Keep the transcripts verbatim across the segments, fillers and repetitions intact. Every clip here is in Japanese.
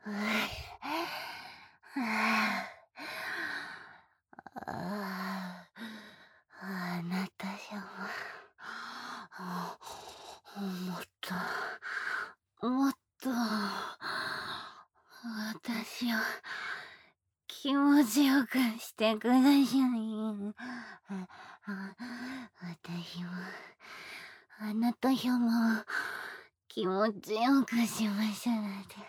ああ、あなた様。もっと、もっと、私を気持ちよくしてください。私も、あなた様を気持ちよくしましょうなんて。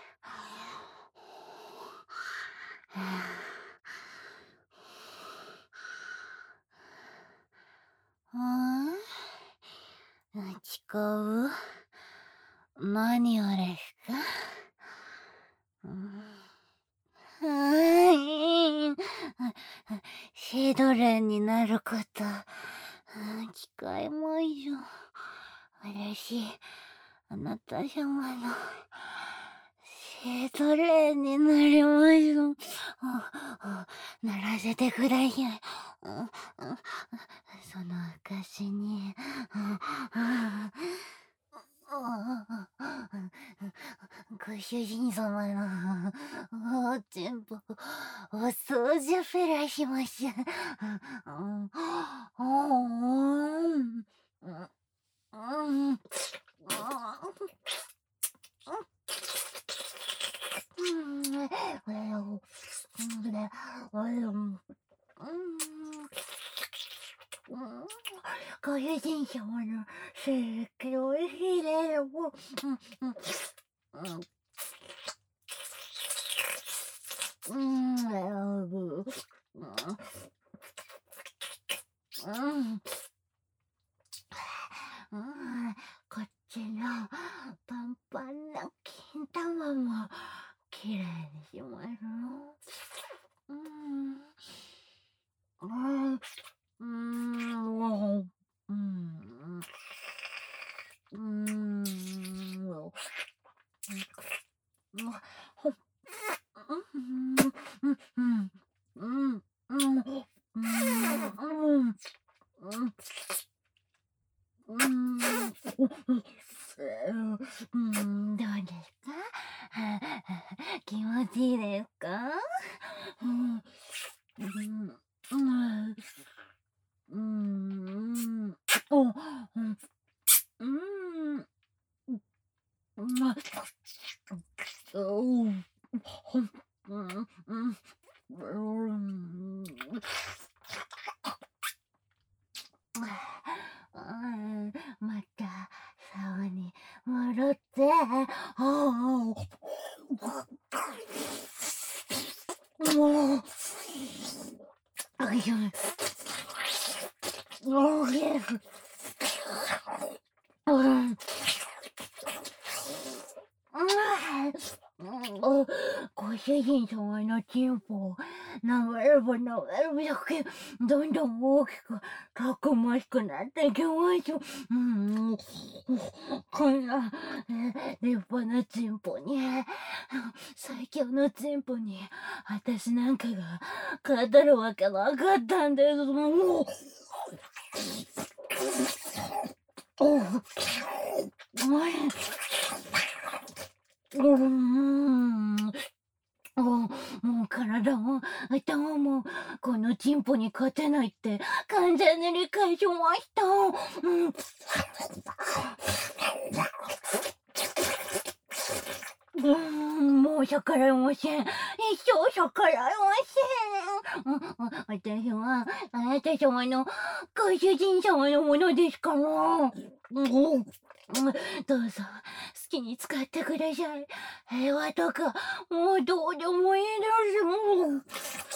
ああ、誓う？何をですか？はい。シェドレンになること、誓いましょう。私、あなた様のシェドレンになりましょう。ならせてください。その証に。ご主人様のおちんぽお掃除フェラします。ご主人様のすっごいおいしいです。うん、うん、こっちのパンパンな金玉もきれいにします。うん、うん、うん、うん、うん、うん、どうですか？気持ちいいですか？うん、うん、うん、うん、お、うん、うん、うん、おう、うん、うん、うん、また竿に戻って、もう、あいや、もう、うん。ご主人様のチンポを舐めれば舐めるだけどんどん大きくたくましくなっていきます。うん、こんな立派なチンポに、最強のチンポに私なんかが勝てるわけなかったんです。もううん、もう体も頭もこのチンポに勝てないって完全に理解しました。うん、うん、もう逆らえません。一生逆らえません。うん、私はあなた様のご主人様のものですから。うん、どうぞ好きに使ってください。平和とかもうどうでもいいです。もう。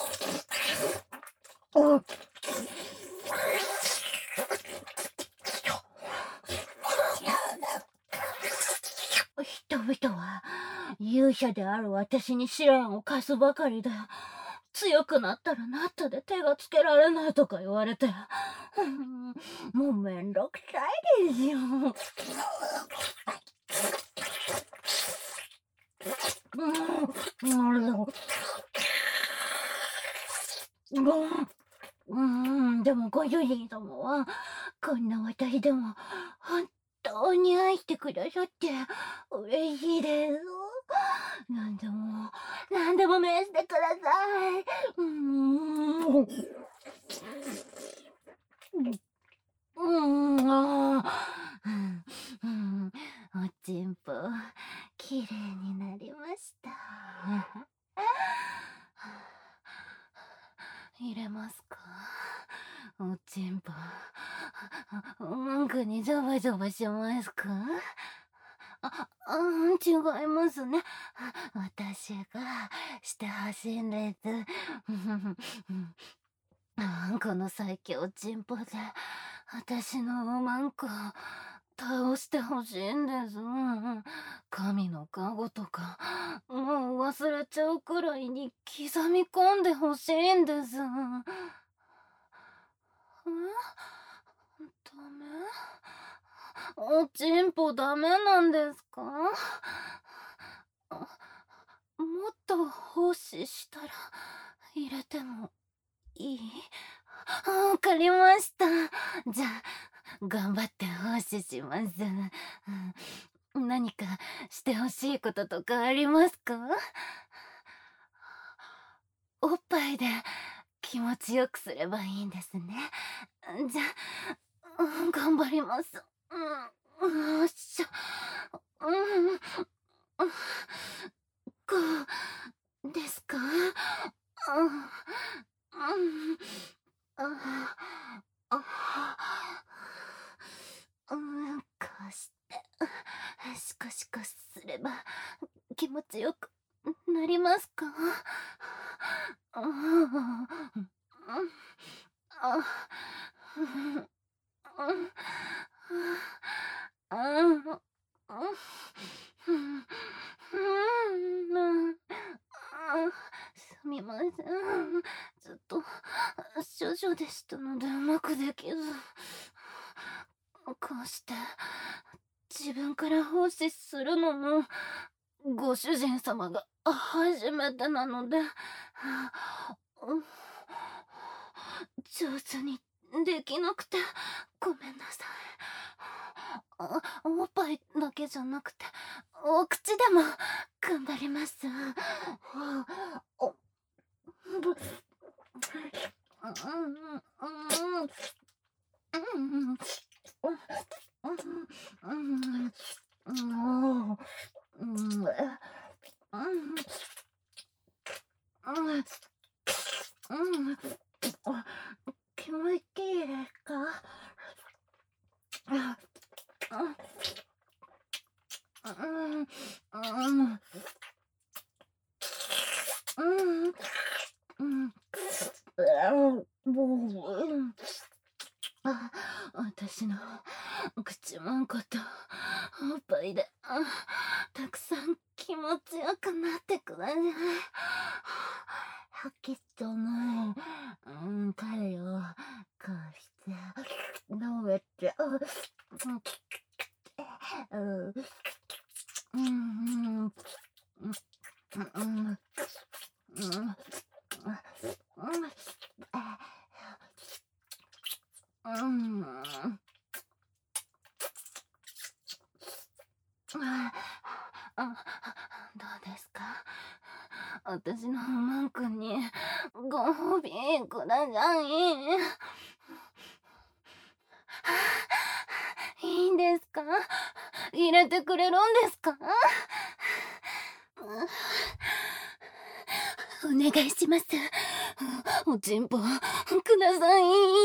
人々は勇者である私に試練を課すばかりで、強くなったらなったで手がつけられないとか言われて、もうめんどくさいですよ。うん、でもご主人様はこんな私でも本当に愛してくださって嬉しいです。なんでも何でも召してください。うーん。うーん、あーうん、おちんぽ、きれいになりました。入れますか？おちんぽ、文句にジョバジョバしますか？あ、うん、違いますね。私がしてほしいんです。この最強チンポで私のおまんこ倒してほしいんです。神の加護とかもう忘れちゃうくらいに刻み込んでほしいんです。え？ダメ？おちんぽダメなんですか？もっと奉仕したら入れてもいい？わかりました。じゃあ頑張って奉仕します。うん、何かしてほしいこととかありますか？おっぱいで気持ちよくすればいいんですね。じゃあ、うん、頑張ります。うん、よっしゃ。うん、うん、こうですか？うん、うん、あ、あ、うん、こうしてシコシコすれば気持ちよくなりますか？うん、うん、あ、うん、うん、うん、うん、すみません。ずっと少女でしたのでうまくできず。こうして自分から奉仕するのもご主人様が初めてなので、上手にできなくてごめんなさい。あ、おっぱいだけじゃなくてお口でも頑張ります。おぶ気持ちいいですか？あ、私の口まんことおっぱいでたくさん気持ちよくなってください。ハキットの、うん、彼をこうして飲めて、うん、うん、うん、うん、うん、あ、どうですか？私のマン君にご褒美ください。いいんですか？入れてくれるんですか？お願いします。おちんぽください。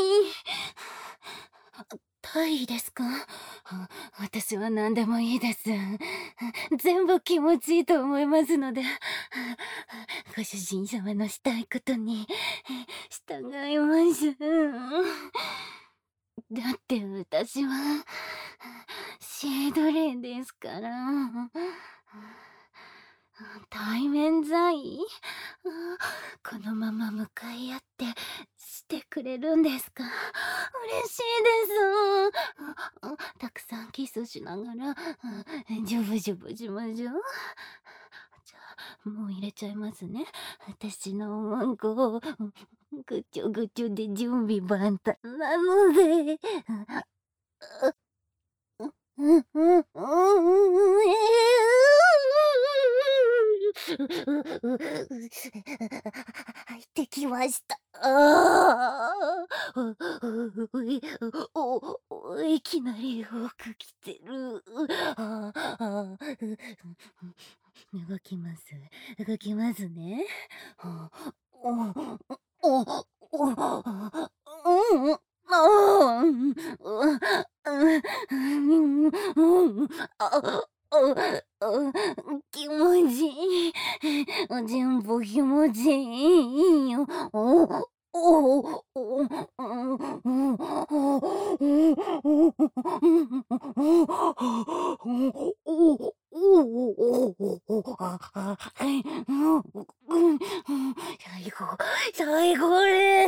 大意ですか？私は何でもいいです。全部気持ちいいと思いますので、ご主人様のしたいことに従います。だって私はシェードレイですから。対面在このまま向かい合ってしてくれるんですか？嬉しいです。たくさんキスしながらジュブジュブしましょう。じゃあもう入れちゃいますね。私のおまんこをぐちょぐちょで準備万端なので。うんうんうんうん入ってきました。ああ。おおいきなり服着てる。ああ、動きます。動きますね。あおおおおうん、ああ、うん、うん、うん、うん、あ、あ、気持ちいい。全部気持ちいいよ。おお、おお、おうん、うん、最高、最高です。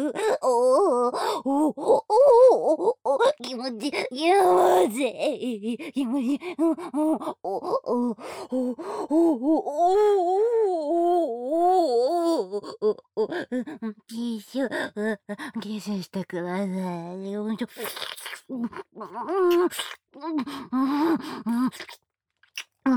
おお、おお、おお、気持ち、気持ちいい、気持ちいい。うん、うん、おお、おお、おお、おお、ティッシュ、ティッシュしてください。よいしょ。うん、うん、うん、うん、うん、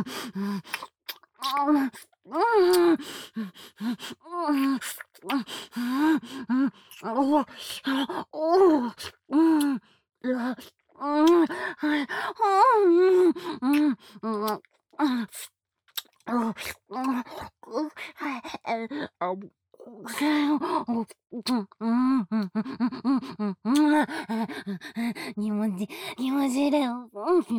気持ち、気持ちいいだよ。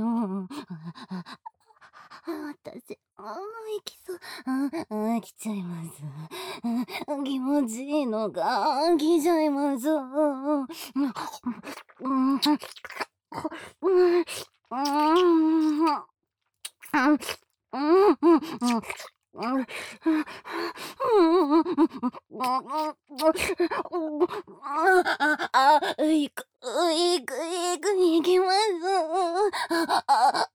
私、ああ、行きそう。ああ、来ちゃいます。うん、気持ちいいのが来ちゃいます。うん、うん、うん、うん、うん、あ、いく、いく、いく、いきます。あ、あ、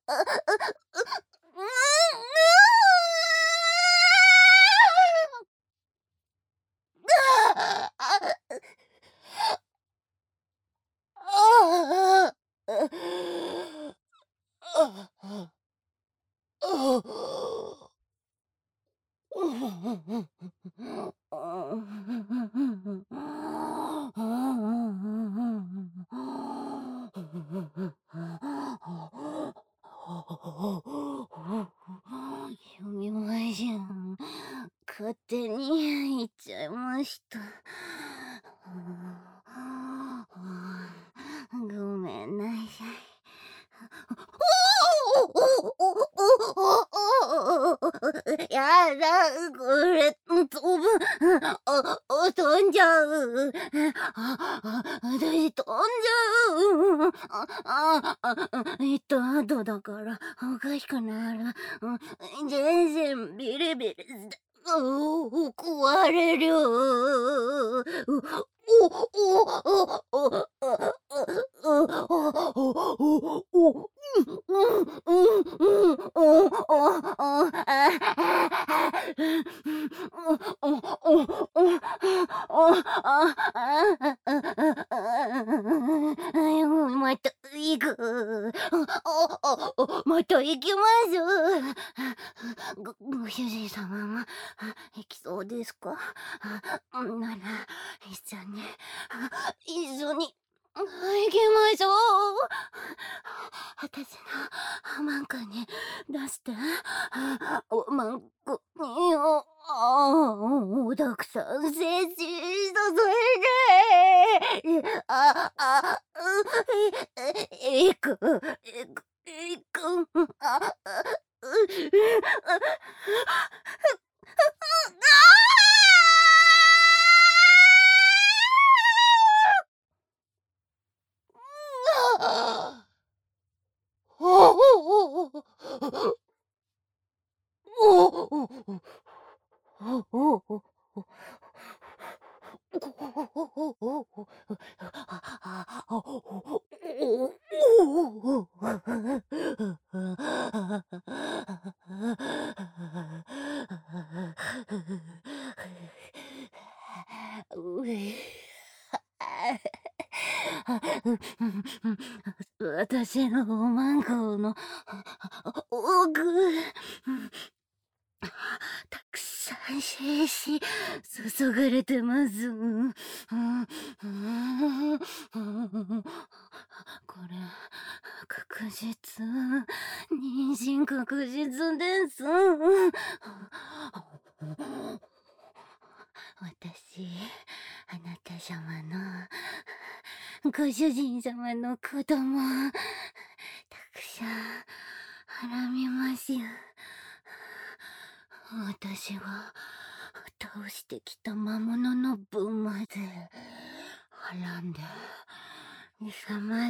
読みましょう。勝手に行っちゃいました。ごめんなさい。やだ、これ、飛ぶ。あ、あ飛んじゃう。あ、あ、私飛んじゃう。あ、あ、あ、えっと、後だから、おかしくなる。うん、全然ビリビリして、うう、壊れる。う、お、お、お、お、お、お、お、お、うん、うん、うん、お、お、お、あ、お、お、お、お、お、あ、あ、また行く。お、お、また行きます。ご、ご主人様も行きそうですか？なら、一緒に、一緒に行きましょう。私のマンコに出して。マンコにを、たくさん摂取させて。あ、あ、う、いく、いく、いく、あ、あ、う、あ、あ私のマンゴーの奥、 精子注がれてます。うんうんうんこれ確実、妊娠確実です。私、あなた様のご主人様の子供たくさんはらみますよ。私が倒してきた魔物の分まではらんでみせます。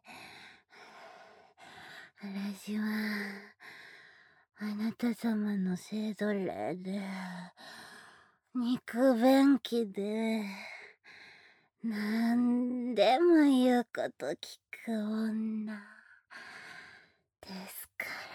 私はあなた様の生徒霊で肉便器でなんでも言うこと聞く女ですから。